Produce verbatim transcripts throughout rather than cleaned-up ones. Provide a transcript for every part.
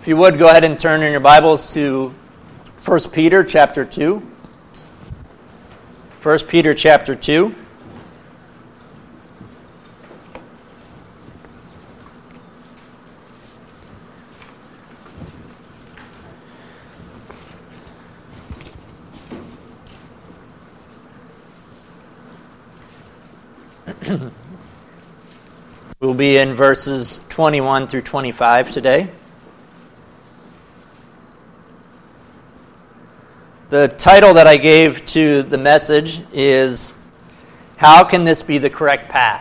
If you would, go ahead and turn in your Bibles to First Peter chapter two. First Peter chapter two. We'll be in verses twenty-one through twenty-five today. The title that I gave to the message is, How Can This Be the Correct Path?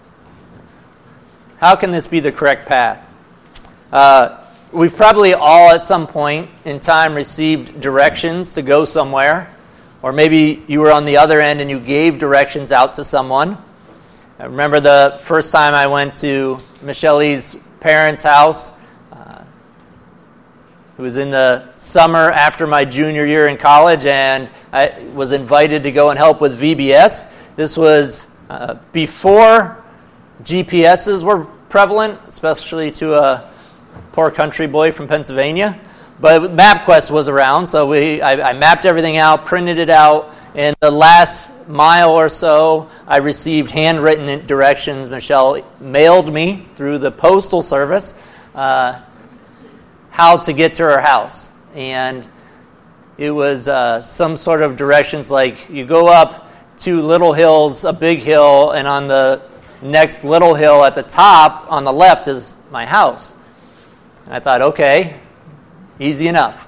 How can this be the correct path? Uh, we've probably all at some point in time received directions to go somewhere, or maybe you were on the other end and you gave directions out to someone. I remember the first time I went to Michelle's parents' house. Uh, it was in the summer after my junior year in college, and I was invited to go and help with V B S. This was uh, before G P S's were prevalent, especially to a poor country boy from Pennsylvania. But MapQuest was around, so we I, I mapped everything out, printed it out, and the last mile or so, I received handwritten directions. Michelle mailed me through the postal service uh, how to get to her house. And it was uh, some sort of directions like you go up two little hills, a big hill, and on the next little hill at the top on the left is my house. And I thought, okay, easy enough.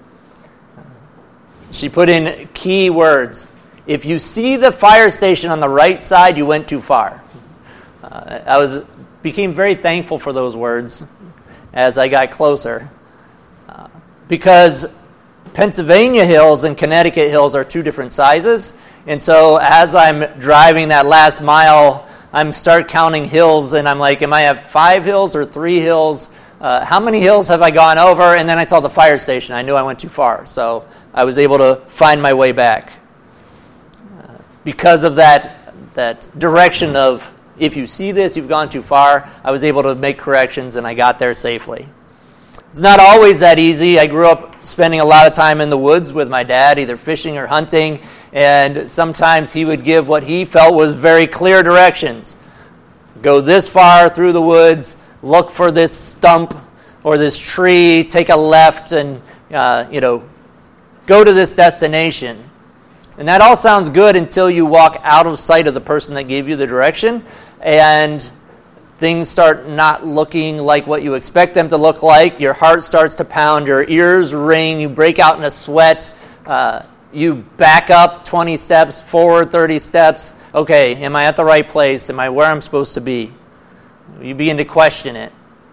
She put in key words. If you see the fire station on the right side, you went too far. Uh, I was became very thankful for those words as I got closer. Uh, because Pennsylvania hills and Connecticut hills are two different sizes. And so as I'm driving that last mile, I'm start counting hills, and I'm like, am I at five hills or three hills? Uh, how many hills have I gone over? And then I saw the fire station. I knew I went too far. So I was able to find my way back. Because of that that direction of, if you see this, you've gone too far, I was able to make corrections, and I got there safely. It's not always that easy. I grew up spending a lot of time in the woods with my dad, either fishing or hunting, and sometimes he would give what he felt was very clear directions. Go this far through the woods, look for this stump or this tree, take a left, and uh, you know, go to this destination. And that all sounds good until you walk out of sight of the person that gave you the direction, and things start not looking like what you expect them to look like. Your heart starts to pound, your ears ring, you break out in a sweat, uh, you back up twenty steps, forward thirty steps. Okay, am I at the right place? Am I where I'm supposed to be? You begin to question it.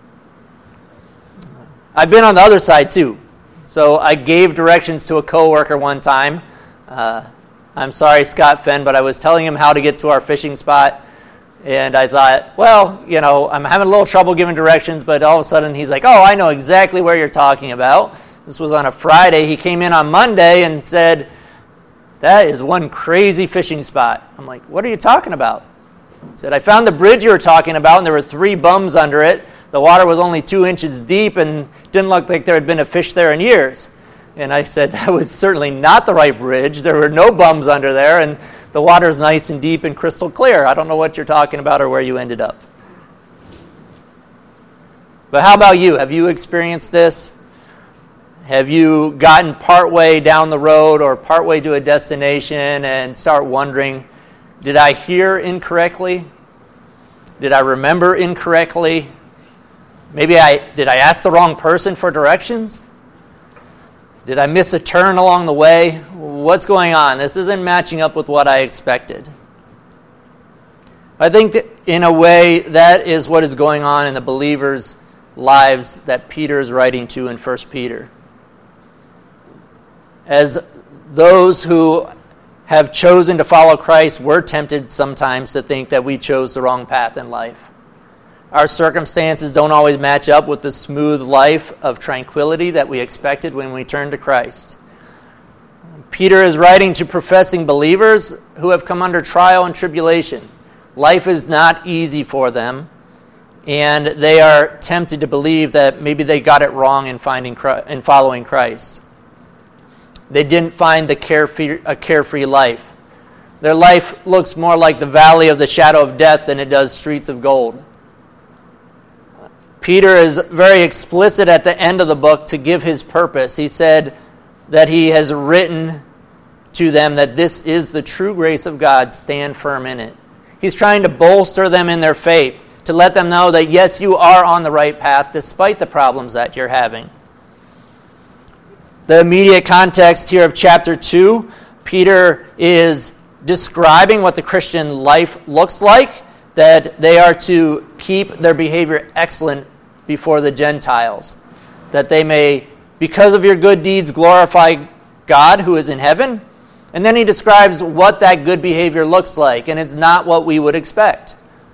I've been on the other side too. So I gave directions to a coworker one time. Uh, I'm sorry, Scott Fenn, but I was telling him how to get to our fishing spot, and I thought, well, you know, I'm having a little trouble giving directions, but all of a sudden he's like, oh, I know exactly where you're talking about. This was on a Friday. He came in on Monday and said, that is one crazy fishing spot. I'm like, what are you talking about? He said, I found the bridge you were talking about, and there were three bums under it. The water was only two inches deep and didn't look like there had been a fish there in years. And I said, that was certainly not the right bridge. There were no bums under there, and the water is nice and deep and crystal clear. I don't know what you're talking about or where you ended up. But how about you? Have you experienced this? Have you gotten partway down the road or partway to a destination and start wondering, did I hear incorrectly? Did I remember incorrectly? Maybe I did I ask the wrong person for directions? Did I miss a turn along the way? What's going on? This isn't matching up with what I expected. I think that in a way that is what is going on in the believers' lives that Peter is writing to in First Peter. As those who have chosen to follow Christ, we're tempted sometimes to think that we chose the wrong path in life. Our circumstances don't always match up with the smooth life of tranquility that we expected when we turned to Christ. Peter is writing to professing believers who have come under trial and tribulation. Life is not easy for them, and they are tempted to believe that maybe they got it wrong in finding in following Christ. They didn't find the carefree, a carefree life. Their life looks more like the valley of the shadow of death than it does streets of gold. Peter is very explicit at the end of the book to give his purpose. He said that he has written to them that this is the true grace of God. Stand firm in it. He's trying to bolster them in their faith, to let them know that yes, you are on the right path despite the problems that you're having. The immediate context here of chapter two, Peter is describing what the Christian life looks like, that they are to keep their behavior excellent before the Gentiles, that they may, because of your good deeds, glorify God who is in heaven. And then he describes what that good behavior looks like, and it's not what we would expect.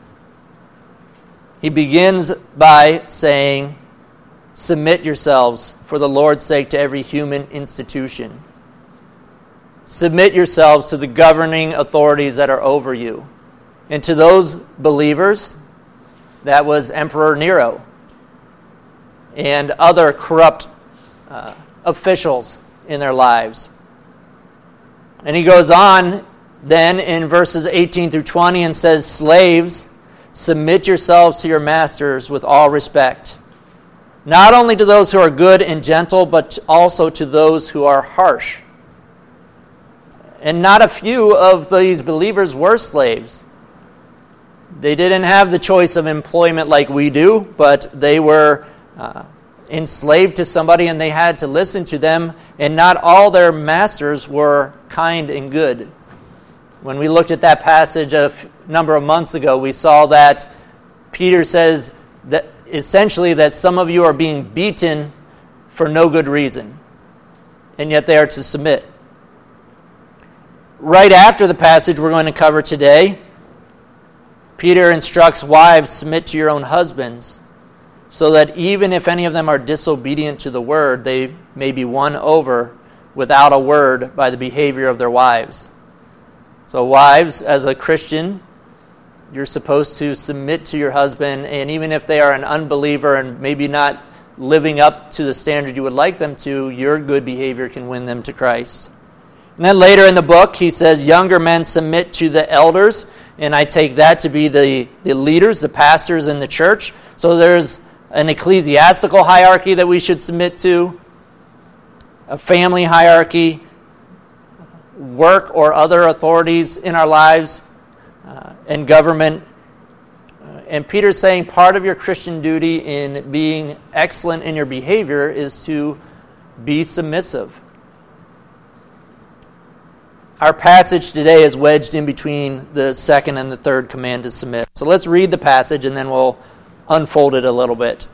He begins by saying, submit yourselves for the Lord's sake to every human institution. Submit yourselves to the governing authorities that are over you. And to those believers, that was Emperor Nero and other corrupt uh, officials in their lives. And he goes on then in verses eighteen through twenty and says, slaves, submit yourselves to your masters with all respect, not only to those who are good and gentle, but also to those who are harsh. And not a few of these believers were slaves. They didn't have the choice of employment like we do, but they were uh, enslaved to somebody and they had to listen to them, and not all their masters were kind and good. When we looked at that passage a f- number of months ago, we saw that Peter says that essentially that some of you are being beaten for no good reason, and yet they are to submit. Right after the passage we're going to cover today, Peter instructs wives, submit to your own husbands, so that even if any of them are disobedient to the word, they may be won over without a word by the behavior of their wives. So wives, as a Christian, you're supposed to submit to your husband, and even if they are an unbeliever and maybe not living up to the standard you would like them to, your good behavior can win them to Christ. And then later in the book, he says, younger men submit to the elders, and I take that to be the, the leaders, the pastors in the church. So there's an ecclesiastical hierarchy that we should submit to, a family hierarchy, work or other authorities in our lives, uh, and government. Uh, and Peter's saying part of your Christian duty in being excellent in your behavior is to be submissive. Our passage today is wedged in between the second and the third command to submit. So let's read the passage and then we'll unfold it a little bit.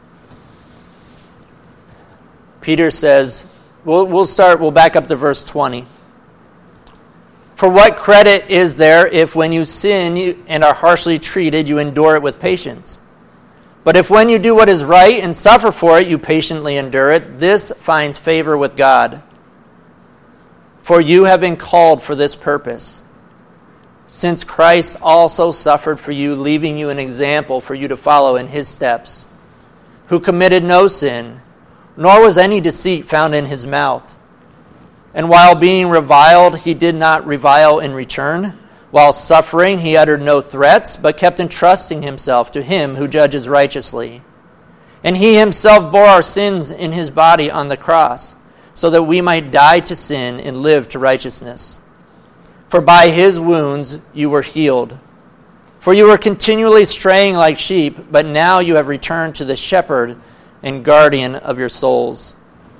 Peter says, we'll, we'll start, we'll back up to verse twenty. For what credit is there if when you sin you, and are harshly treated, you endure it with patience? But if when you do what is right and suffer for it, you patiently endure it, this finds favor with God. For you have been called for this purpose, since Christ also suffered for you, leaving you an example for you to follow in his steps, who committed no sin, nor was any deceit found in his mouth. And while being reviled, he did not revile in return. While suffering, he uttered no threats, but kept entrusting himself to him who judges righteously. And he himself bore our sins in his body on the cross, so that we might die to sin and live to righteousness. For by his wounds you were healed. For you were continually straying like sheep, but now you have returned to the shepherd and guardian of your souls.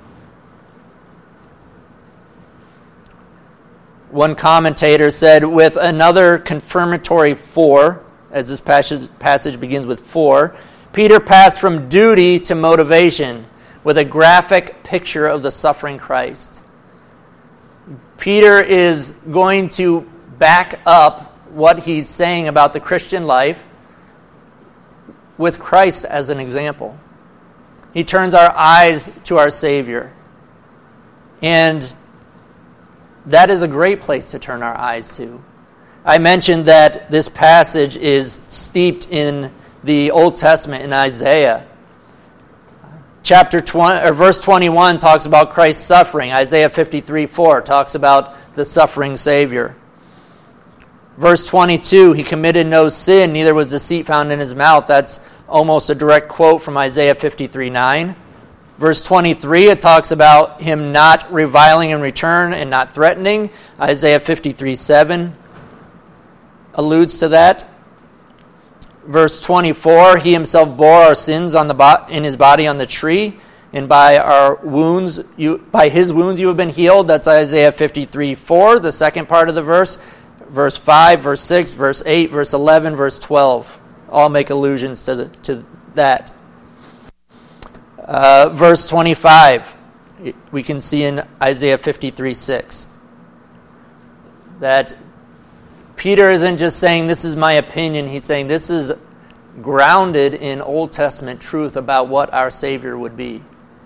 One commentator said, with another confirmatory for, as this passage, passage begins with for, Peter passed from duty to motivation with a graphic picture of the suffering Christ. Peter is going to back up what he's saying about the Christian life with Christ as an example. He turns our eyes to our Savior. And that is a great place to turn our eyes to. I mentioned that this passage is steeped in the Old Testament in Isaiah. Chapter twenty, or verse twenty-one talks about Christ's suffering. Isaiah fifty-three four talks about the suffering Savior. Verse twenty-two, he committed no sin, neither was deceit found in his mouth. That's almost a direct quote from Isaiah fifty-three nine. Verse twenty-three, it talks about him not reviling in return and not threatening. Isaiah fifty-three seven alludes to that. Verse twenty-four, he himself bore our sins on the bo- in his body on the tree, and by our wounds, you by his wounds you have been healed. That's Isaiah fifty-three four, the second part of the verse. Verse five, verse six, verse eight, verse eleven, verse twelve. All make allusions to the, to that. Uh, verse twenty-five, we can see in Isaiah fifty-three six that Peter isn't just saying, this is my opinion. He's saying this is grounded in Old Testament truth about what our Savior would be.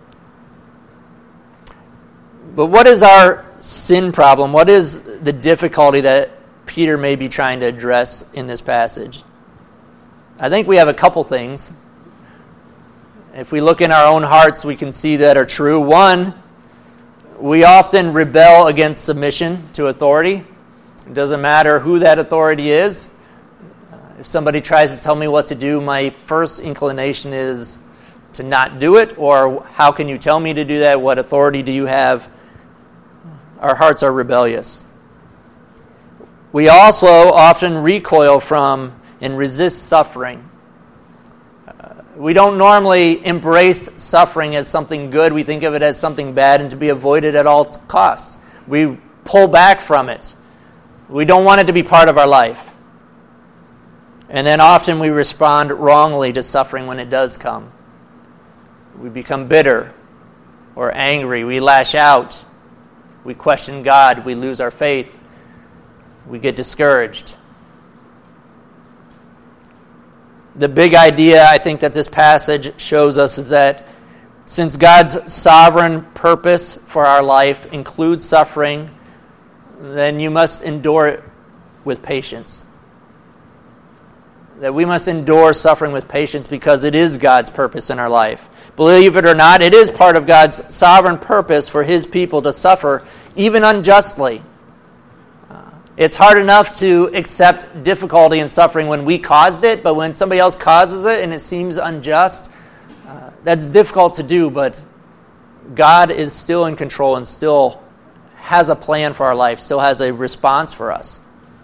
But what is our sin problem? What is the difficulty that Peter may be trying to address in this passage? I think we have a couple things. If we look in our own hearts, we can see that are true. One, we often rebel against submission to authority. It doesn't matter who that authority is. Uh, if somebody tries to tell me what to do, my first inclination is to not do it, or how can you tell me to do that? What authority do you have? Our hearts are rebellious. We also often recoil from and resist suffering. Uh, we don't normally embrace suffering as something good. We think of it as something bad and to be avoided at all costs. We pull back from it. We don't want it to be part of our life. And then often we respond wrongly to suffering when it does come. We become bitter or angry. We lash out. We question God. We lose our faith. We get discouraged. The big idea I think that this passage shows us is that since God's sovereign purpose for our life includes suffering, then you must endure it with patience. That we must endure suffering with patience because it is God's purpose in our life. Believe it or not, it is part of God's sovereign purpose for His people to suffer, even unjustly. Uh, it's hard enough to accept difficulty and suffering when we caused it, but when somebody else causes it and it seems unjust, uh, that's difficult to do, but God is still in control and still has a plan for our life, still has a response for us.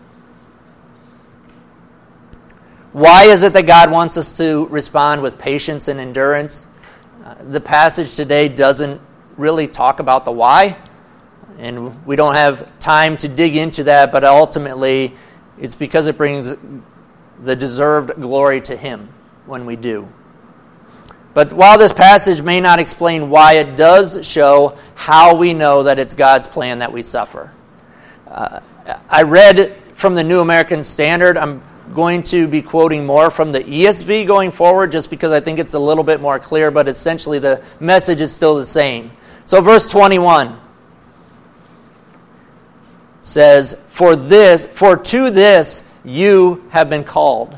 Why is it that God wants us to respond with patience and endurance? Uh, the passage today doesn't really talk about the why, and we don't have time to dig into that, but ultimately it's because it brings the deserved glory to Him when we do. But while this passage may not explain why, it does show how we know that it's God's plan that we suffer. Uh, I read from the New American Standard. I'm going to be quoting more from the E S V going forward just because I think it's a little bit more clear, but essentially the message is still the same. So verse twenty-one says, For this, for to this you have been called.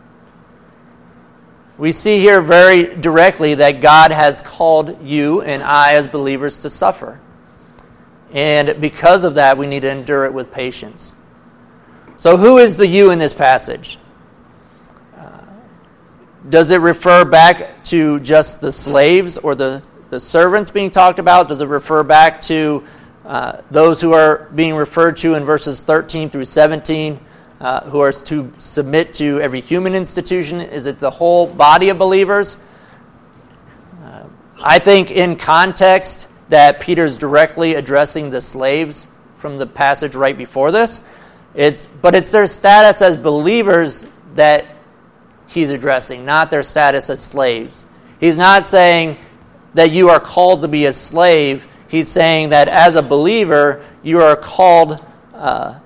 We see here very directly that God has called you and I as believers to suffer. And because of that, we need to endure it with patience. So who is the you in this passage? Uh, does it refer back to just the slaves or the, the servants being talked about? Does it refer back to uh, those who are being referred to in verses thirteen through seventeen? Uh, who are to submit to every human institution? Is it the whole body of believers? Uh, I think in context that Peter's directly addressing the slaves from the passage right before this. It's, but it's their status as believers that he's addressing, not their status as slaves. He's not saying that you are called to be a slave. He's saying that as a believer, you are called uh,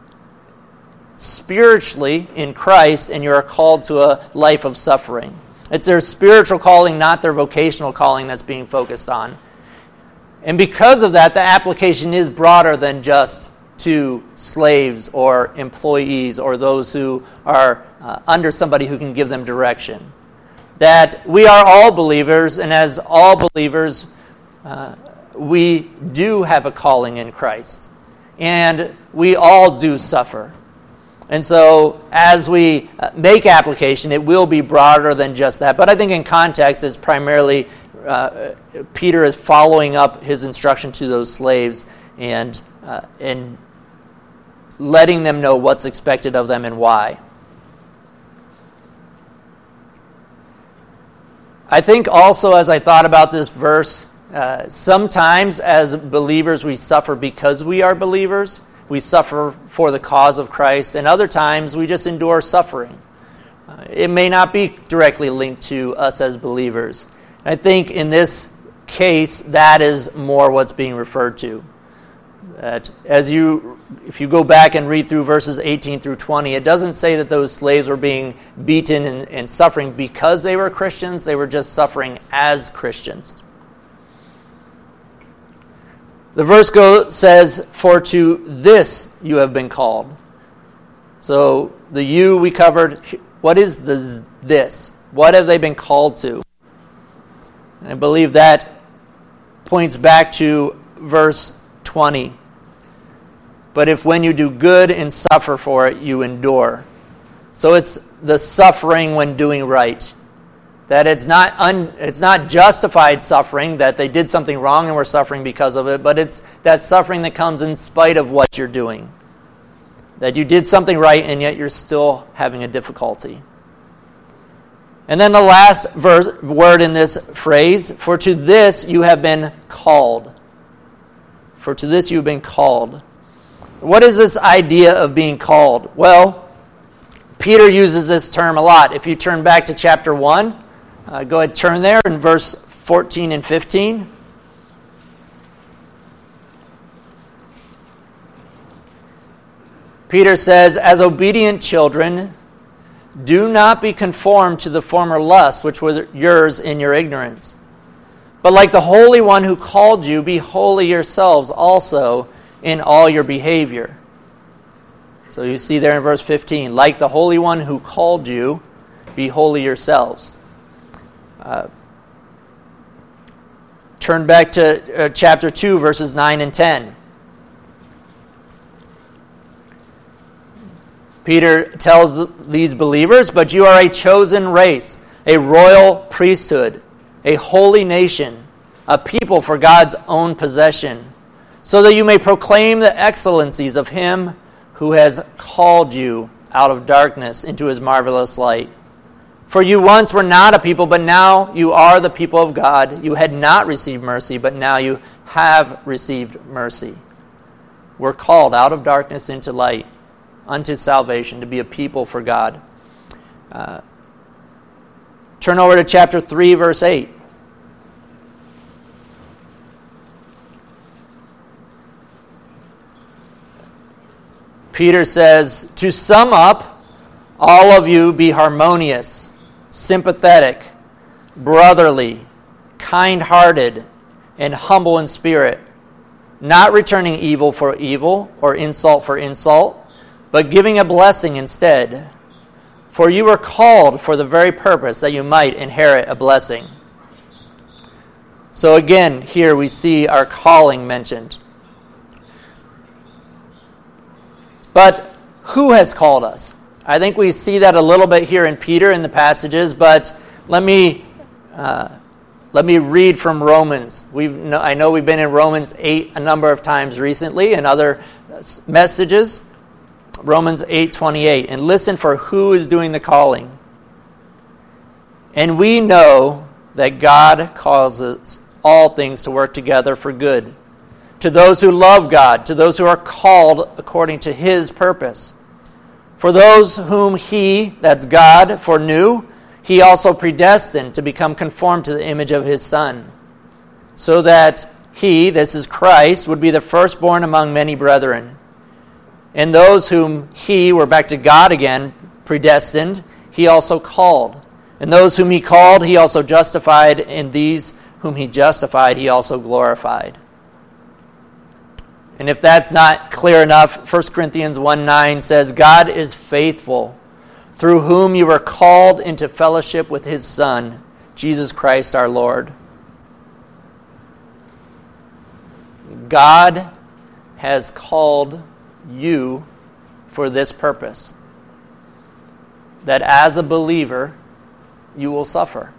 spiritually in Christ, and you are called to a life of suffering. It's their spiritual calling, not their vocational calling, that's being focused on. And because of that, the application is broader than just to slaves or employees or those who are uh, under somebody who can give them direction. That we are all believers, and as all believers, uh, we do have a calling in Christ. And we all do suffer. And so as we make application, it will be broader than just that. But I think in context, it's primarily uh, Peter is following up his instruction to those slaves and uh, and letting them know what's expected of them and why. I think also as I thought about this verse, uh, sometimes as believers we suffer because we are believers. We suffer for the cause of Christ, and other times we just endure suffering. Uh, it may not be directly linked to us as believers. I think in this case, that is more what's being referred to. That as you, if you go back and read through verses eighteen through twenty, it doesn't say that those slaves were being beaten and, and suffering because they were Christians. They were just suffering as Christians. The verse go, says, "For to this you have been called." So the you we covered. What is the this? What have they been called to? And I believe that points back to verse twenty. "But if when you do good and suffer for it, you endure." So it's the suffering when doing right. That it's not un, it's not justified suffering, that they did something wrong and were suffering because of it, but it's that suffering that comes in spite of what you're doing. That you did something right and yet you're still having a difficulty. And then the last verse, word in this phrase, "For to this you have been called." For to this you have been called. What is this idea of being called? Well, Peter uses this term a lot. If you turn back to chapter one, Uh, go ahead, turn there in verse fourteen and fifteen. Peter says, "As obedient children, do not be conformed to the former lusts which were yours in your ignorance. But like the Holy One who called you, be holy yourselves also in all your behavior." So you see there in verse fifteen, "Like the Holy One who called you, be holy yourselves." Uh, turn back to uh, chapter two, verses nine and ten. Peter tells these believers, "But you are a chosen race, a royal priesthood, a holy nation, a people for God's own possession, so that you may proclaim the excellencies of Him who has called you out of darkness into His marvelous light. For you once were not a people, but now you are the people of God. You had not received mercy, but now you have received mercy." We're called out of darkness into light, unto salvation, to be a people for God. Uh, turn over to chapter three, verse eight. Peter says, "To sum up, all of you be harmonious, sympathetic, brotherly, kind-hearted, and humble in spirit, not returning evil for evil or insult for insult, but giving a blessing instead. For you were called for the very purpose that you might inherit a blessing." So again, here we see our calling mentioned. But who has called us? I think we see that a little bit here in Peter in the passages, but let me uh, let me read from Romans. We've I know we've been in Romans eight a number of times recently and other messages. Romans eight twenty-eight, "And listen for who is doing the calling. And we know that God causes all things to work together for good, to those who love God, to those who are called according to His purpose. For those whom He," that's God, "foreknew, He also predestined to become conformed to the image of His Son, so that He," this is Christ, "would be the firstborn among many brethren. And those whom He," we're back to God again, "predestined, He also called. And those whom He called, He also justified. And these whom He justified, He also glorified." And if that's not clear enough, First Corinthians one nine says, "God is faithful, through whom you were called into fellowship with his Son, Jesus Christ our Lord. God has called you for this purpose, that as a believer, you will suffer.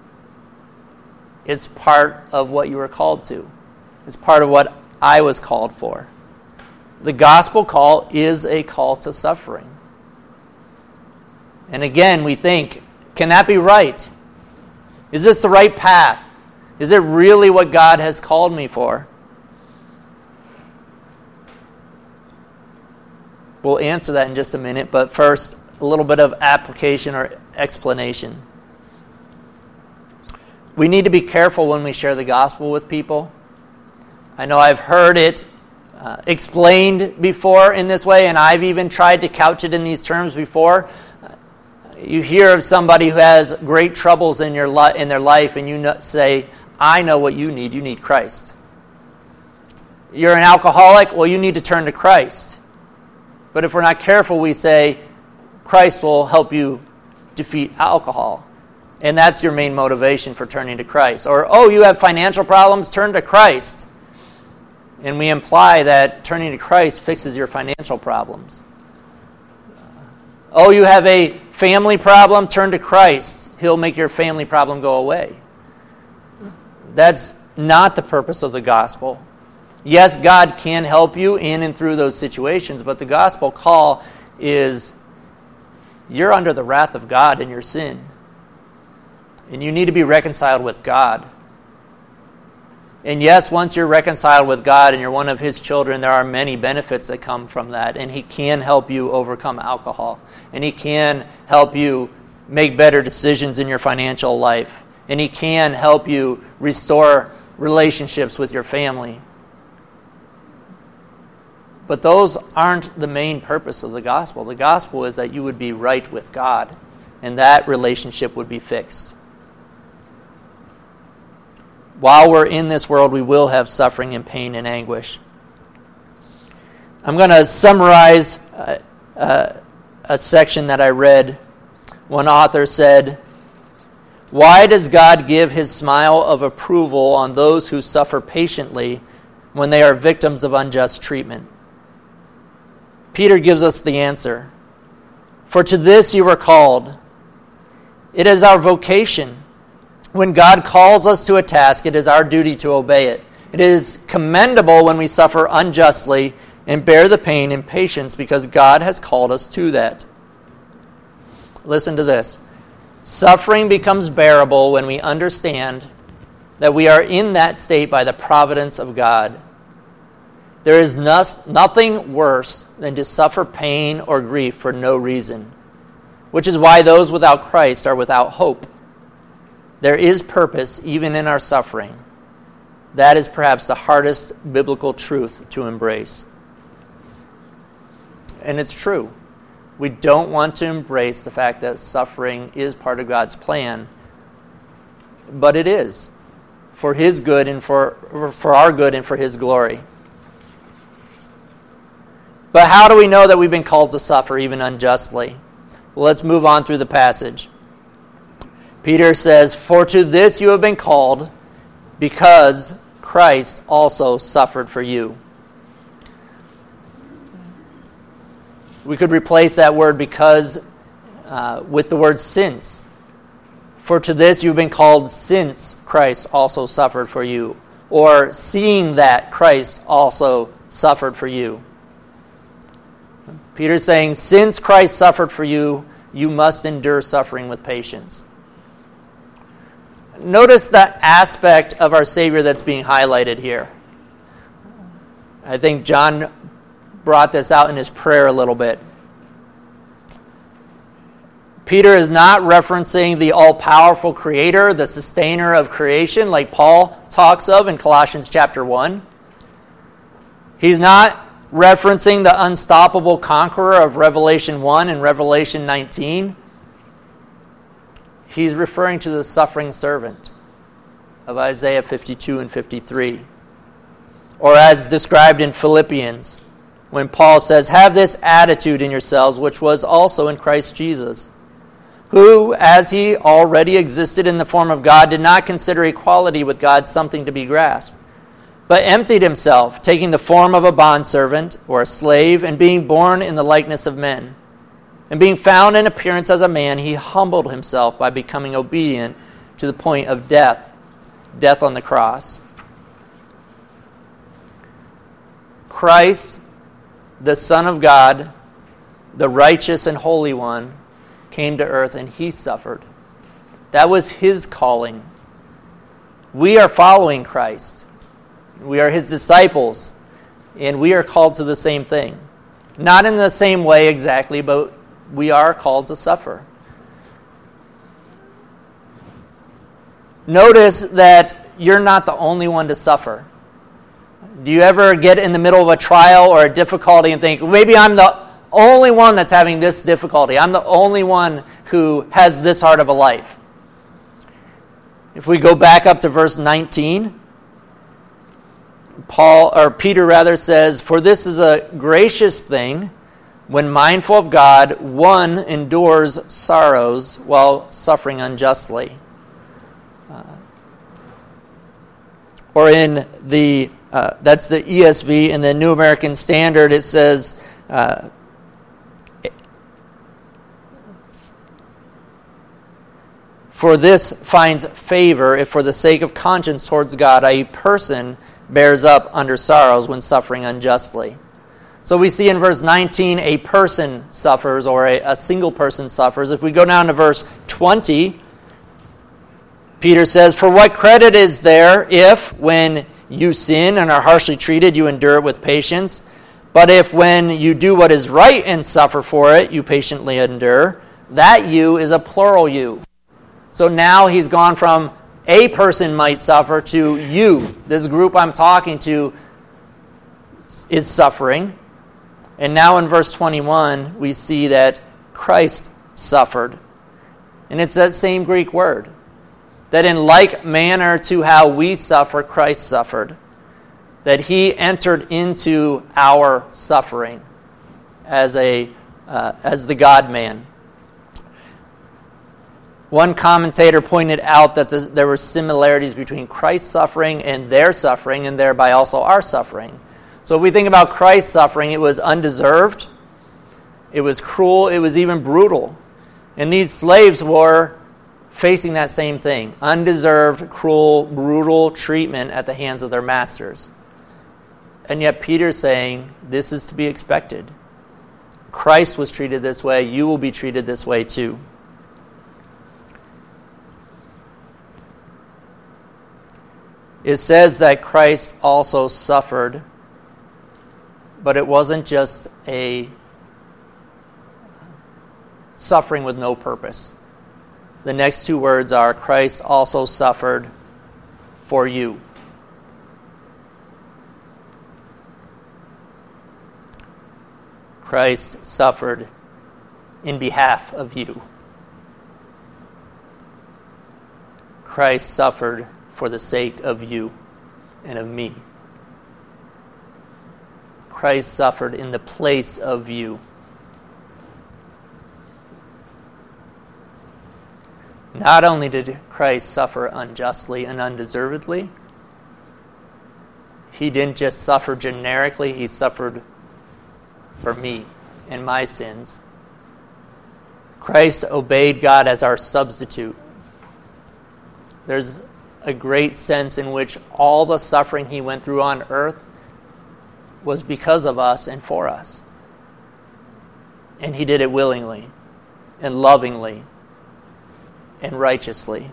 It's part of what you were called to. It's part of what I was called for. The gospel call is a call to suffering. And again, we think, can that be right? Is this the right path? Is it really what God has called me for? We'll answer that in just a minute, but first, a little bit of application or explanation. We need to be careful when we share the gospel with people. I know I've heard it uh, explained before in this way, and I've even tried to couch it in these terms before. Uh, you hear of somebody who has great troubles in your li- in their life, and you know, say, I know what you need. You need Christ. You're an alcoholic? Well, you need to turn to Christ. But if we're not careful, we say, Christ will help you defeat alcohol. And that's your main motivation for turning to Christ. Or, oh, you have financial problems? Turn to Christ. And we imply that turning to Christ fixes your financial problems. Oh, you have a family problem? Turn to Christ. He'll make your family problem go away. That's not the purpose of the gospel. Yes, God can help you in and through those situations, but the gospel call is you're under the wrath of God in your sin. And you need to be reconciled with God. And yes, once you're reconciled with God and you're one of his children, there are many benefits that come from that. And he can help you overcome alcohol. And he can help you make better decisions in your financial life. And he can help you restore relationships with your family. But those aren't the main purpose of the gospel. The gospel is that you would be right with God, and that relationship would be fixed. While we're in this world, we will have suffering and pain and anguish. I'm going to summarize uh, uh, a section that I read. One author said, "Why does God give his smile of approval on those who suffer patiently when they are victims of unjust treatment?" Peter gives us the answer. "For to this you were called. It is our vocation. When God calls us to a task, it is our duty to obey it. It is commendable when we suffer unjustly and bear the pain in patience because God has called us to that." Listen to this. Suffering becomes bearable when we understand that we are in that state by the providence of God. There is no, nothing worse than to suffer pain or grief for no reason, which is why those without Christ are without hope. There is purpose even in our suffering. That is perhaps the hardest biblical truth to embrace. And it's true. We don't want to embrace the fact that suffering is part of God's plan, but it is for his good and for, for our good and for his glory. But how do we know that we've been called to suffer even unjustly? Well, let's move on through the passage. Peter says, "For to this you have been called, because Christ also suffered for you." We could replace that word "because" uh, with the word "since." For to this you have been called since Christ also suffered for you, or seeing that Christ also suffered for you. Peter's saying, since Christ suffered for you, you must endure suffering with patience. Notice the aspect of our Savior that's being highlighted here. I think John brought this out in his prayer a little bit. Peter is not referencing the all-powerful creator, the sustainer of creation, like Paul talks of in Colossians chapter one. He's not referencing the unstoppable conqueror of Revelation one and Revelation nineteen. He's referring to the suffering servant of Isaiah fifty-two and fifty-three. Or as described in Philippians, when Paul says, "Have this attitude in yourselves, which was also in Christ Jesus, who, as he already existed in the form of God, did not consider equality with God something to be grasped, but emptied himself, taking the form of a bondservant or a slave, and being born in the likeness of men. And being found in appearance as a man, he humbled himself by becoming obedient to the point of death, death on the cross." Christ, the Son of God, the righteous and holy one, came to earth and he suffered. That was his calling. We are following Christ. We are his disciples, and we are called to the same thing. Not in the same way exactly, but we are called to suffer. Notice that you're not the only one to suffer. Do you ever get in the middle of a trial or a difficulty and think, maybe I'm the only one that's having this difficulty. I'm the only one who has this hard of a life. If we go back up to verse nineteen, Paul, or Peter rather, says, "For this is a gracious thing, when mindful of God, one endures sorrows while suffering unjustly." Uh, or in the Uh, that's the E S V. In the New American Standard, it says, uh, "For this finds favor if for the sake of conscience towards God a person bears up under sorrows when suffering unjustly." So we see in verse nineteen a person suffers, or a, a single person suffers. If we go down to verse twenty, Peter says, "For what credit is there if, when you sin and are harshly treated, you endure it with patience? But if when you do what is right and suffer for it, you patiently endure, that you is a plural you." So now he's gone from a person might suffer to you. This group I'm talking to is suffering. And now in verse twenty-one, we see that Christ suffered. And it's that same Greek word. That in like manner to how we suffer, Christ suffered. That he entered into our suffering as a uh, as the God-man. One commentator pointed out that the, there were similarities between Christ's suffering and their suffering, and thereby also our suffering. So if we think about Christ's suffering, it was undeserved, it was cruel, it was even brutal. And these slaves were facing that same thing, undeserved, cruel, brutal treatment at the hands of their masters. And yet Peter's saying, this is to be expected. Christ was treated this way, you will be treated this way too. It says that Christ also suffered, but it wasn't just a suffering with no purpose. The next two words are, Christ also suffered for you. Christ suffered in behalf of you. Christ suffered for the sake of you and of me. Christ suffered in the place of you. Not only did Christ suffer unjustly and undeservedly, he didn't just suffer generically, he suffered for me and my sins. Christ obeyed God as our substitute. There's a great sense in which all the suffering he went through on earth was because of us and for us. And he did it willingly and lovingly and righteously.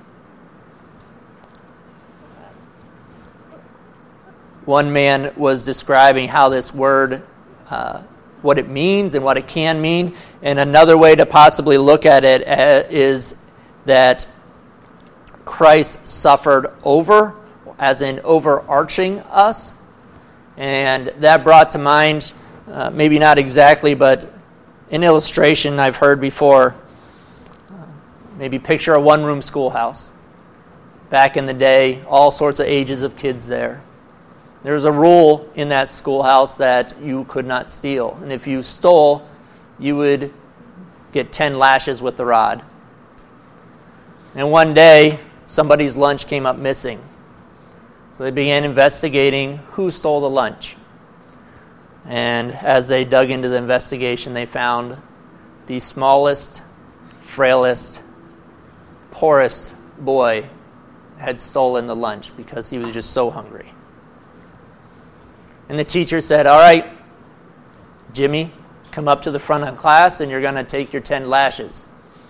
One man was describing how this word, uh, what it means and what it can mean. And another way to possibly look at it is that Christ suffered over, as in overarching us. And that brought to mind, uh, maybe not exactly, but an illustration I've heard before. Maybe picture a one-room schoolhouse. Back in the day, all sorts of ages of kids there. There was a rule in that schoolhouse that you could not steal. And if you stole, you would get ten lashes with the rod. And one day, somebody's lunch came up missing. So they began investigating who stole the lunch. And as they dug into the investigation, they found the smallest, frailest, poorest boy had stolen the lunch because he was just so hungry. And the teacher said, "All right, Jimmy, come up to the front of the class and you're going to take your ten lashes."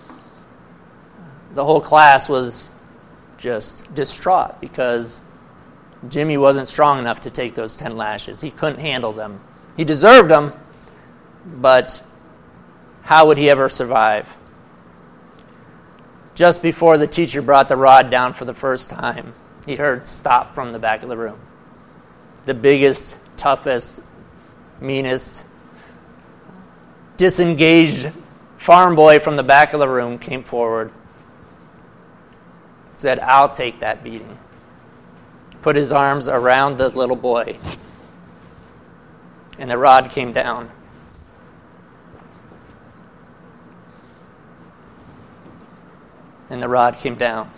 The whole class was just distraught because Jimmy wasn't strong enough to take those ten lashes. He couldn't handle them. He deserved them, but how would he ever survive? Just before the teacher brought the rod down for the first time, he heard "stop" from the back of the room. The biggest, toughest, meanest, disengaged farm boy from the back of the room came forward, said, "I'll take that beating." Put his arms around the little boy, and the rod came down. And the rod came down.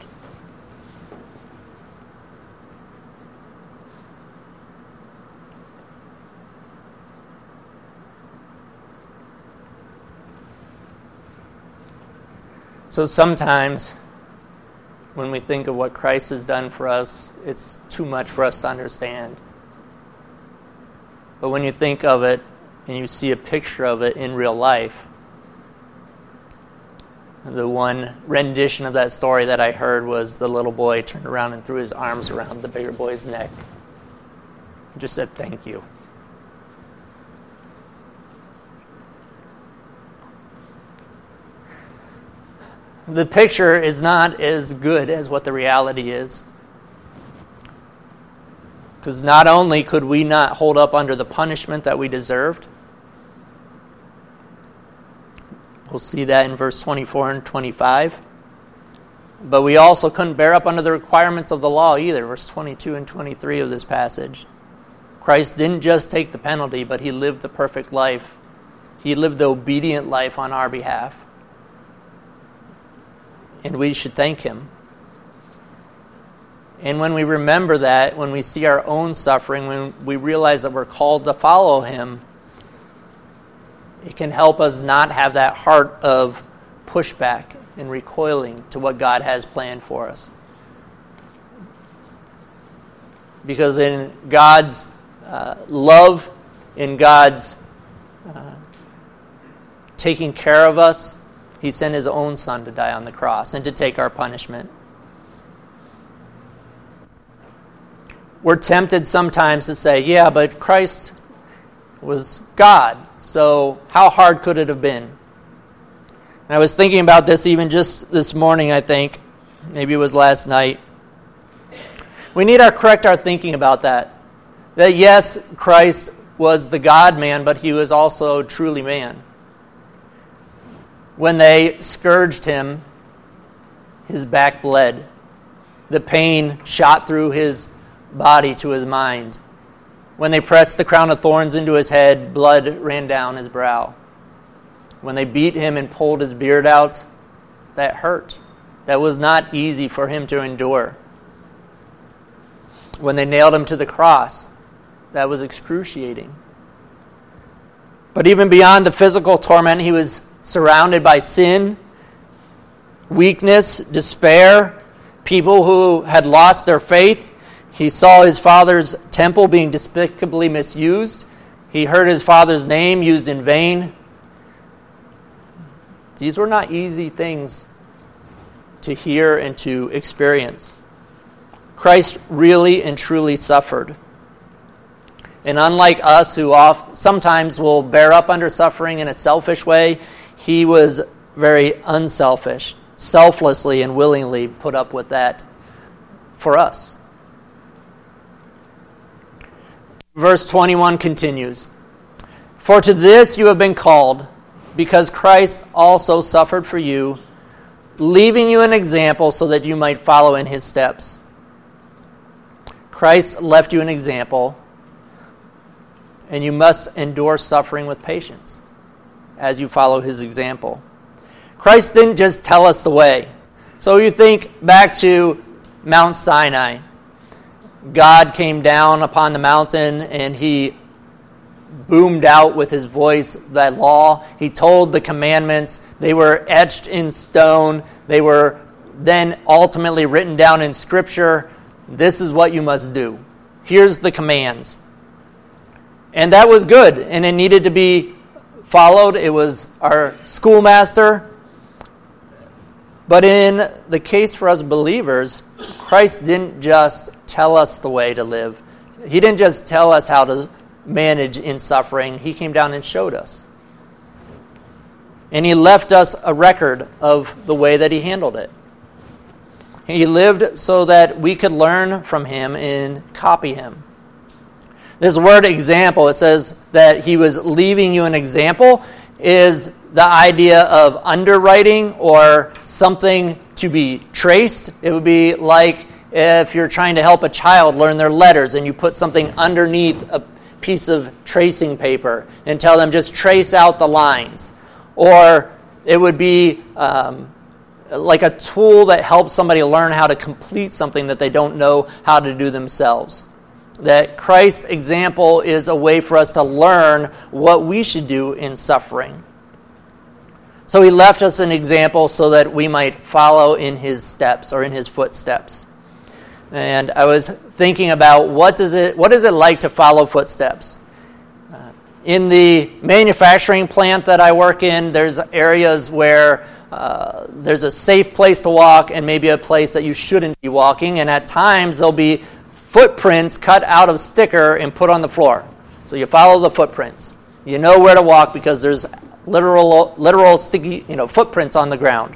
So sometimes, when we think of what Christ has done for us, it's too much for us to understand. But when you think of it and you see a picture of it in real life, the one rendition of that story that I heard was the little boy turned around and threw his arms around the bigger boy's neck and just said, "Thank you." The picture is not as good as what the reality is. Because not only could we not hold up under the punishment that we deserved, we'll see that in verse twenty-four and twenty-five, but we also couldn't bear up under the requirements of the law either, verse twenty-two and twenty-three of this passage. Christ didn't just take the penalty, but he lived the perfect life. He lived the obedient life on our behalf. And we should thank him. And when we remember that, when we see our own suffering, when we realize that we're called to follow him, it can help us not have that heart of pushback and recoiling to what God has planned for us. Because in God's uh, love, in God's uh, taking care of us, he sent his own son to die on the cross and to take our punishment. We're tempted sometimes to say, yeah, but Christ was God, so how hard could it have been? And I was thinking about this even just this morning, I think. Maybe it was last night. We need to correct our thinking about that. That yes, Christ was the God-man, but he was also truly man. When they scourged him, his back bled. The pain shot through his body to his mind. When they pressed the crown of thorns into his head, blood ran down his brow. When they beat him and pulled his beard out, that hurt. That was not easy for him to endure. When they nailed him to the cross, that was excruciating. But even beyond the physical torment, he was surrounded by sin, weakness, despair, people who had lost their faith. He saw his father's temple being despicably misused. He heard his father's name used in vain. These were not easy things to hear and to experience. Christ really and truly suffered. And unlike us, who oft, sometimes will bear up under suffering in a selfish way, he was very unselfish, selflessly and willingly put up with that for us. Verse twenty-one continues, "For to this you have been called, because Christ also suffered for you, leaving you an example so that you might follow in his steps." Christ left you an example and you must endure suffering with patience as you follow his example. Christ didn't just tell us the way. So you think back to Mount Sinai. God came down upon the mountain and he boomed out with his voice that law. He told the commandments. They were etched in stone. They were then ultimately written down in Scripture. This is what you must do. Here's the commands. And that was good, and it needed to be followed. It was our schoolmaster. But in the case for us believers, Christ didn't just tell us the way to live. He didn't just tell us how to manage in suffering. He came down and showed us. And he left us a record of the way that he handled it. He lived so that we could learn from him and copy him. This word example, it says that he was leaving you an example, is the idea of underwriting or something to be traced. It would be like if you're trying to help a child learn their letters and you put something underneath a piece of tracing paper and tell them just trace out the lines. Or it would be um, like a tool that helps somebody learn how to complete something that they don't know how to do themselves. That Christ's example is a way for us to learn what we should do in suffering. So he left us an example so that we might follow in his steps or in his footsteps. And I was thinking about what does it what is it like to follow footsteps? Uh, in the manufacturing plant that I work in, there's areas where uh, there's a safe place to walk and maybe a place that you shouldn't be walking. And at times there'll be footprints cut out of sticker and put on the floor. So you follow the footprints. You know where to walk because there's literal, literal sticky, you know, footprints on the ground.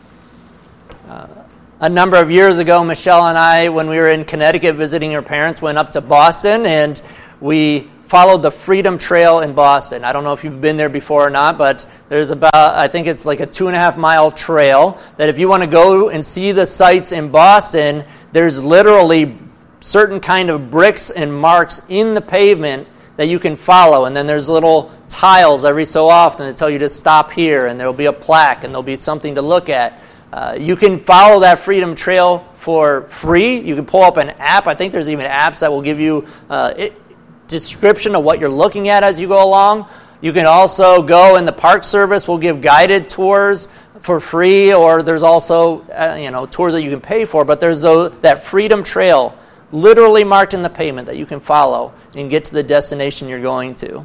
Uh, a number of years ago, Michelle and I, when we were in Connecticut visiting her parents, went up to Boston and we followed the Freedom Trail in Boston. I don't know if you've been there before or not, but there's about, I think it's like a two and a half mile trail that if you want to go and see the sights in Boston, there's literally certain kind of bricks and marks in the pavement that you can follow. And then there's little tiles every so often that tell you to stop here, and there'll be a plaque, and there'll be something to look at. Uh, you can follow that Freedom Trail for free. You can pull up an app. I think there's even apps that will give you uh, it, description of what you're looking at as you go along. You can also go, and the Park Service will give guided tours for free, or there's also uh, you know tours that you can pay for. But there's those, that Freedom Trail literally marked in the pavement that you can follow and get to the destination you're going to.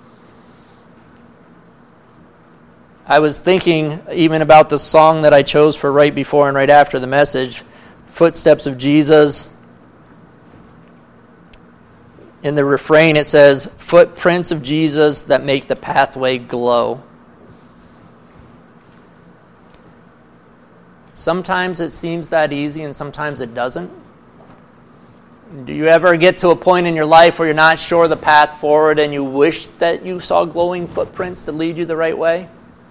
I was thinking even about the song that I chose for right before and right after the message, Footsteps of Jesus. In the refrain it says, footprints of Jesus that make the pathway glow. Sometimes it seems that easy and sometimes it doesn't. Do you ever get to a point in your life where you're not sure the path forward and you wish that you saw glowing footprints to lead you the right way?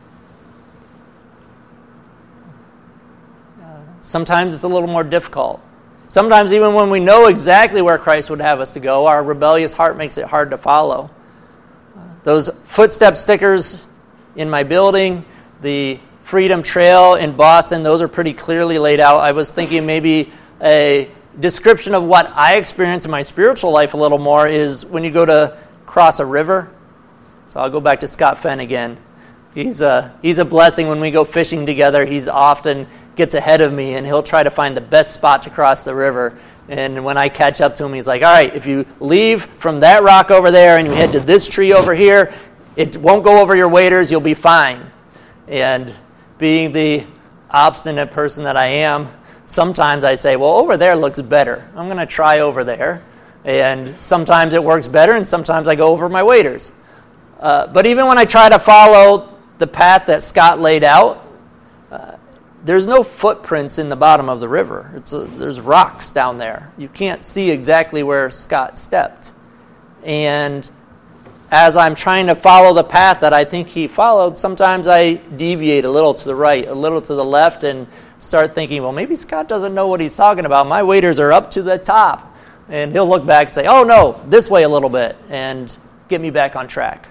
Sometimes it's a little more difficult. Sometimes even when we know exactly where Christ would have us to go, our rebellious heart makes it hard to follow. Those footstep stickers in my building, the Freedom Trail in Boston, those are pretty clearly laid out. I was thinking maybe a description of what I experience in my spiritual life a little more is when you go to cross a river. So I'll go back to Scott Fenn again. He's a, he's a blessing when we go fishing together. He's often gets ahead of me and he'll try to find the best spot to cross the river. And when I catch up to him, he's like, all right, if you leave from that rock over there and you head to this tree over here, it won't go over your waders, you'll be fine. And being the obstinate person that I am, sometimes I say, well, over there looks better. I'm going to try over there. And sometimes it works better, and sometimes I go over my waders. Uh, but even when I try to follow the path that Scott laid out, uh, there's no footprints in the bottom of the river. It's a, there's rocks down there. You can't see exactly where Scott stepped. And as I'm trying to follow the path that I think he followed, sometimes I deviate a little to the right, a little to the left, and start thinking, well, maybe Scott doesn't know what he's talking about. My waders are up to the top. And he'll look back and say, oh, no, this way a little bit. And get me back on track.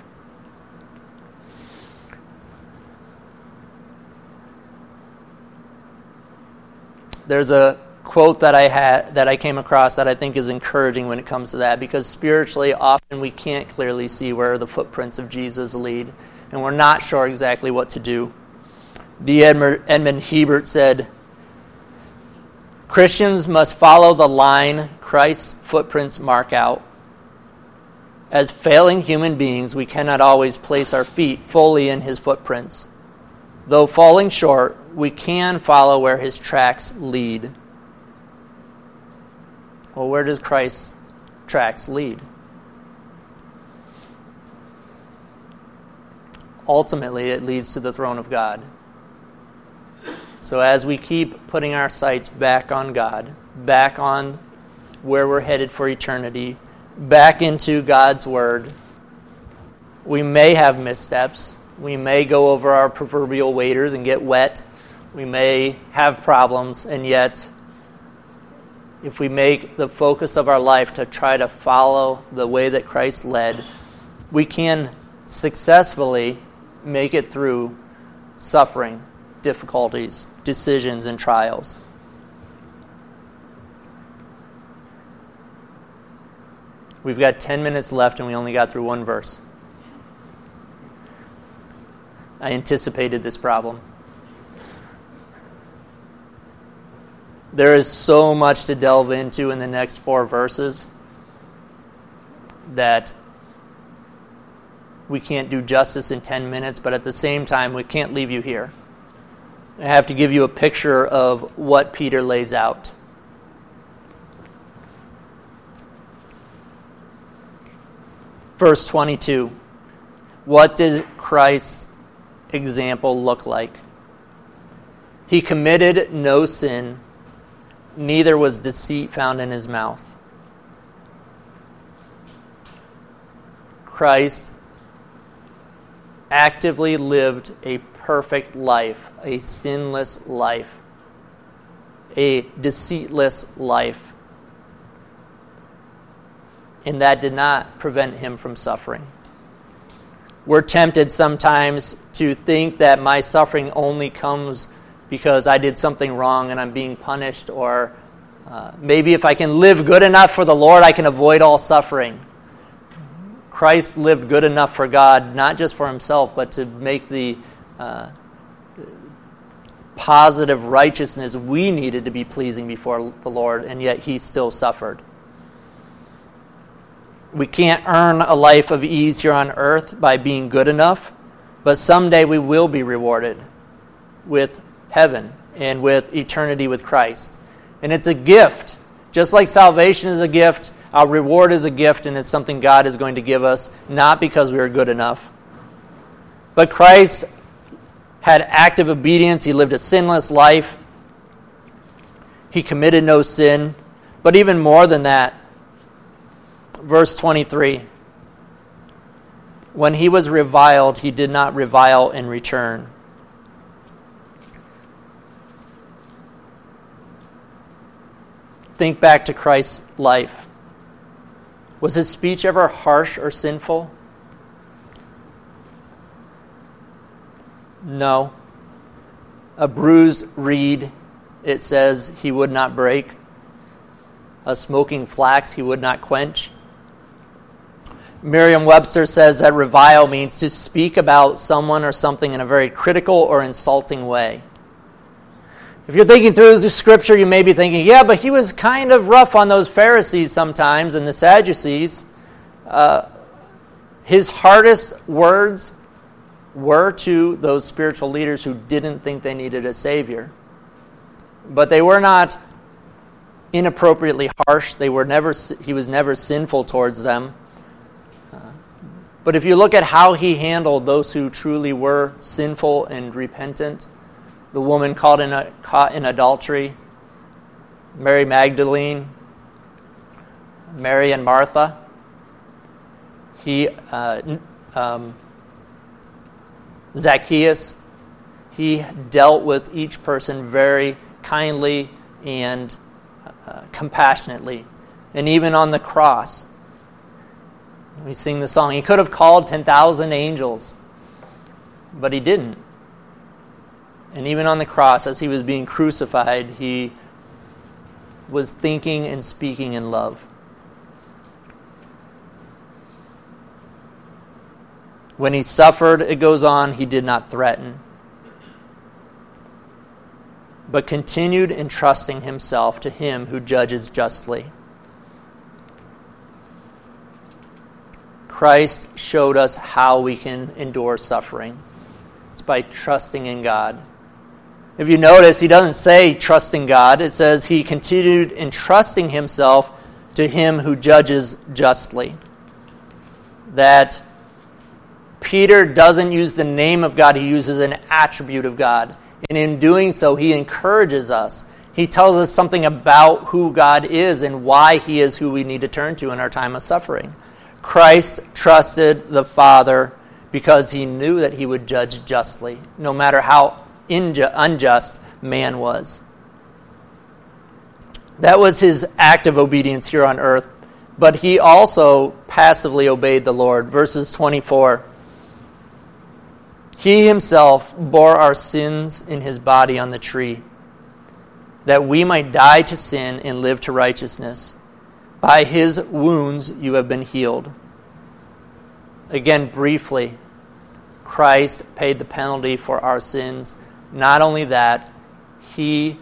There's a quote that I had that I came across that I think is encouraging when it comes to that, because spiritually often we can't clearly see where the footprints of Jesus lead, and we're not sure exactly what to do. D. Edmund Hebert said, "Christians must follow the line Christ's footprints mark out. As failing human beings, we cannot always place our feet fully in his footprints. Though falling short, we can follow where his tracks lead." Well, where does Christ's tracks lead? Ultimately, it leads to the throne of God. So as we keep putting our sights back on God, back on where we're headed for eternity, back into God's Word, we may have missteps. We may go over our proverbial waders and get wet. We may have problems, and yet if we make the focus of our life to try to follow the way that Christ led, we can successfully make it through suffering, difficulties, decisions, and trials. We've got ten minutes left and we only got through one verse. I anticipated this problem. There is so much to delve into in the next four verses that we can't do justice in ten minutes, but at the same time, we can't leave you here. I have to give you a picture of what Peter lays out. Verse twenty-two. What did Christ's example look like? He committed no sin, neither was deceit found in his mouth. Christ actively lived a perfect life, a sinless life, a deceitless life. And that did not prevent him from suffering. We're tempted sometimes to think that my suffering only comes because I did something wrong and I'm being punished, or uh, maybe if I can live good enough for the Lord, I can avoid all suffering. Christ lived good enough for God, not just for himself, but to make the uh, positive righteousness we needed to be pleasing before the Lord, and yet he still suffered. We can't earn a life of ease here on earth by being good enough, but someday we will be rewarded with heaven and with eternity with Christ. And it's a gift. Just like salvation is a gift, our reward is a gift, and it's something God is going to give us, not because we are good enough. But Christ had active obedience. He lived a sinless life. He committed no sin. But even more than that, verse twenty-three, when he was reviled, he did not revile in return. Think back to Christ's life. Was his speech ever harsh or sinful? No. A bruised reed, it says, he would not break. A smoking flax he would not quench. Merriam-Webster says that revile means to speak about someone or something in a very critical or insulting way. If you're thinking through the scripture, you may be thinking, yeah, but he was kind of rough on those Pharisees sometimes and the Sadducees. Uh, his hardest words were to those spiritual leaders who didn't think they needed a Savior. But they were not inappropriately harsh. They were never. He was never sinful towards them. Uh, but if you look at how he handled those who truly were sinful and repentant, the woman caught in, a, caught in adultery, Mary Magdalene, Mary and Martha, he, uh, um, Zacchaeus, he dealt with each person very kindly and uh, compassionately. And even on the cross, We sing the song. He could have called ten thousand angels, but he didn't. And even on the cross, as he was being crucified, he was thinking and speaking in love. When he suffered, it goes on, he did not threaten, but continued entrusting himself to him who judges justly. Christ showed us how we can endure suffering. It's by trusting in God. If you notice, he doesn't say trusting God. It says he continued entrusting himself to him who judges justly. That Peter doesn't use the name of God, he uses an attribute of God. And in doing so, he encourages us. He tells us something about who God is and why he is who we need to turn to in our time of suffering. Christ trusted the Father because he knew that he would judge justly, no matter how inju- unjust man was. That was his act of obedience here on earth, but he also passively obeyed the Lord. Verses twenty-four. He himself bore our sins in his body on the tree, that we might die to sin and live to righteousness. By his wounds you have been healed. Again, briefly, Christ paid the penalty for our sins. Not only that, he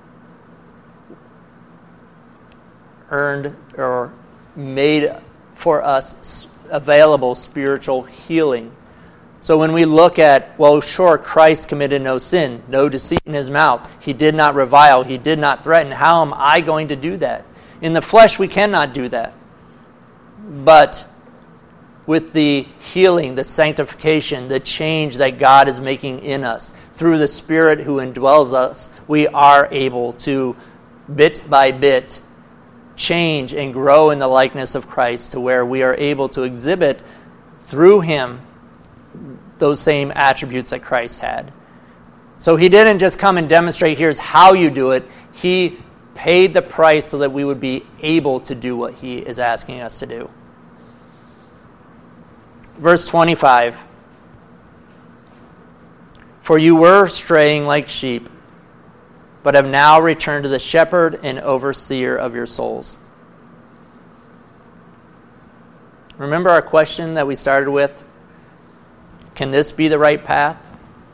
earned or made for us available spiritual healing. So when we look at, well, sure, Christ committed no sin, no deceit in his mouth. He did not revile. He did not threaten. How am I going to do that? In the flesh, we cannot do that. But with the healing, the sanctification, the change that God is making in us, through the Spirit who indwells us, we are able to, bit by bit, change and grow in the likeness of Christ to where we are able to exhibit through him those same attributes that Christ had. So he didn't just come and demonstrate, here's how you do it. He paid the price so that we would be able to do what he is asking us to do. Verse twenty-five. For you were straying like sheep, but have now returned to the shepherd and overseer of your souls. Remember our question that we started with? Can this be the right path?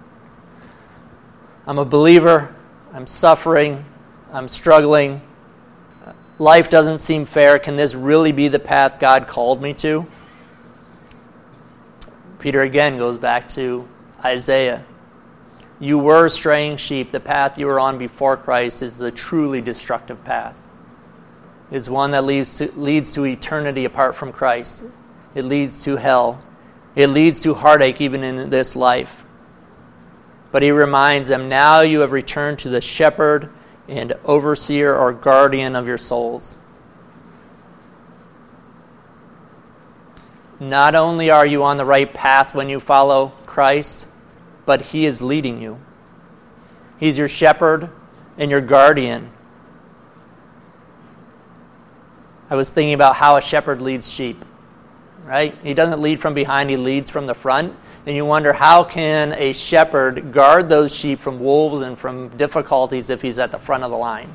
I'm a believer. I'm suffering. I'm struggling. Life doesn't seem fair. Can this really be the path God called me to? Peter again goes back to Isaiah. You were straying sheep. The path you were on before Christ is the truly destructive path. It's one that leads to, leads to eternity apart from Christ. It leads to hell. It leads to heartache even in this life. But he reminds them, now you have returned to the shepherd and overseer or guardian of your souls. Not only are you on the right path when you follow Christ, but he is leading you. He's your shepherd and your guardian. I was thinking about how a shepherd leads sheep. Right? He doesn't lead from behind, he leads from the front. And you wonder, how can a shepherd guard those sheep from wolves and from difficulties if he's at the front of the line?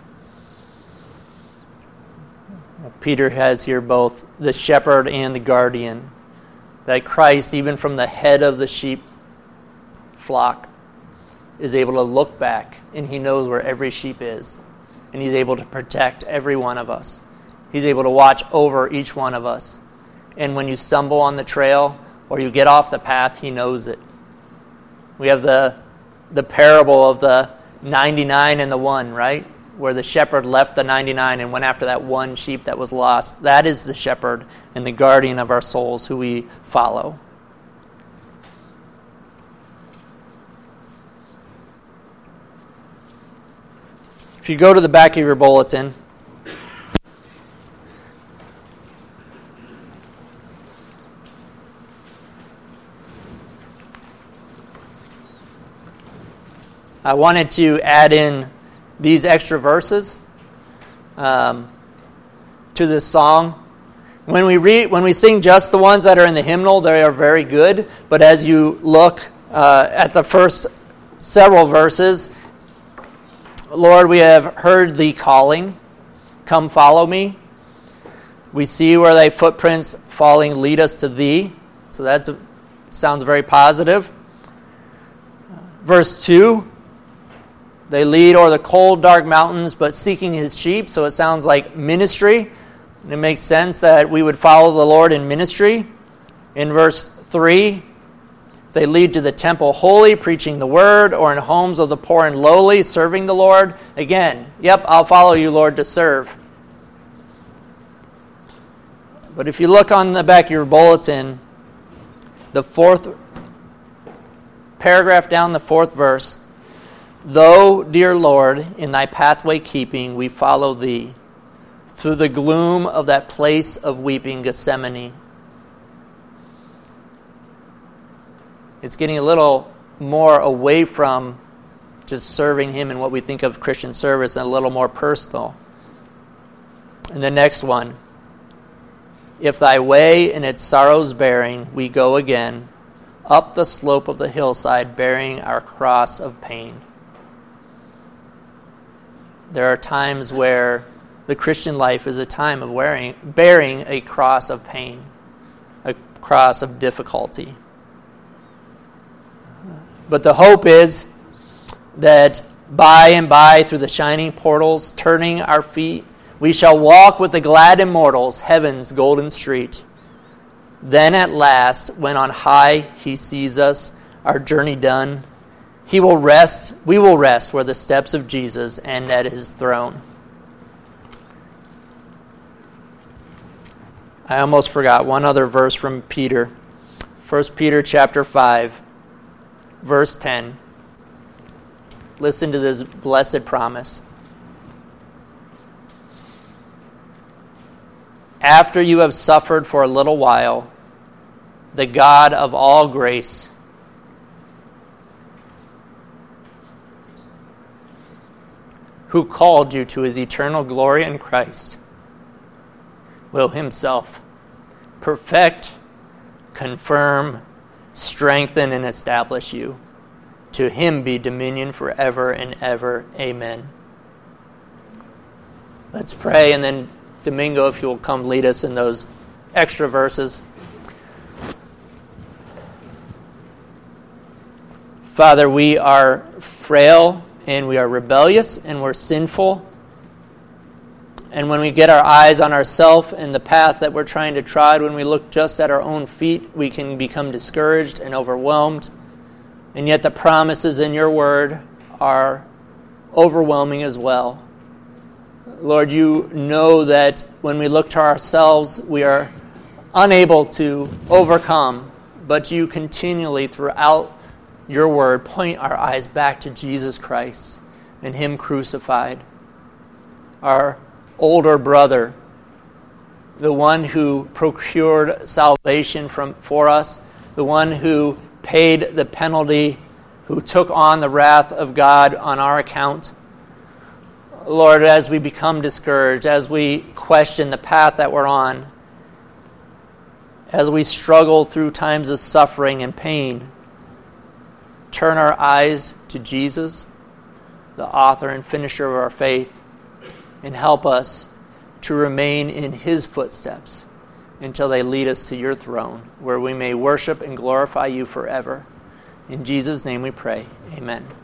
Peter has here both the shepherd and the guardian. That Christ, even from the head of the sheep flock, is able to look back and he knows where every sheep is. And he's able to protect every one of us. He's able to watch over each one of us. And when you stumble on the trail or you get off the path, he knows it. We have the the parable of the ninety-nine and the one, right? Where the shepherd left the ninety-nine and went after that one sheep that was lost. That is the shepherd and the guardian of our souls who we follow. If you go to the back of your bulletin, I wanted to add in these extra verses um, to this song. When we read, when we sing just the ones that are in the hymnal, they are very good. But as you look uh, at the first several verses, Lord, we have heard thee calling, come follow me. We see where thy footprints falling lead us to thee. So that sounds very positive. Verse two, they lead o'er the cold, dark mountains, but seeking his sheep. So it sounds like ministry. And it makes sense that we would follow the Lord in ministry. In verse three, they lead to the temple holy, preaching the word, or in homes of the poor and lowly, serving the Lord. Again, yep, I'll follow you, Lord, to serve. But if you look on the back of your bulletin, the fourth paragraph down, the fourth verse, though, dear Lord, in thy pathway keeping, we follow thee, through the gloom of that place of weeping, Gethsemane. It's getting a little more away from just serving him in what we think of Christian service and a little more personal. And the next one, if thy way in its sorrows bearing, we go again, up the slope of the hillside, bearing our cross of pain. There are times where the Christian life is a time of wearing, bearing a cross of pain, a cross of difficulty. But the hope is that by and by, through the shining portals, turning our feet, we shall walk with the glad immortals, heaven's golden street. Then at last, when on high he sees us, our journey done, he will rest, we will rest where the steps of Jesus end at his throne. I almost forgot one other verse from Peter. First Peter chapter five, verse ten. Listen to this blessed promise. After you have suffered for a little while, the God of all grace, who called you to his eternal glory in Christ, will himself perfect, confirm, strengthen, and establish you. To him be dominion forever and ever. Amen. Let's pray, and then Domingo, if you will come lead us in those extra verses. Father, we are frail, and we are rebellious, and we're sinful. And when we get our eyes on ourselves and the path that we're trying to trod, when we look just at our own feet, we can become discouraged and overwhelmed. And yet the promises in your word are overwhelming as well. Lord, you know that when we look to ourselves, we are unable to overcome, but you continually throughout your word point our eyes back to Jesus Christ and him crucified. Our older brother, the one who procured salvation from for us, the one who paid the penalty, who took on the wrath of God on our account. Lord, as we become discouraged, as we question the path that we're on, as we struggle through times of suffering and pain, turn our eyes to Jesus, the author and finisher of our faith, and help us to remain in his footsteps until they lead us to your throne, where we may worship and glorify you forever. In Jesus' name we pray. Amen.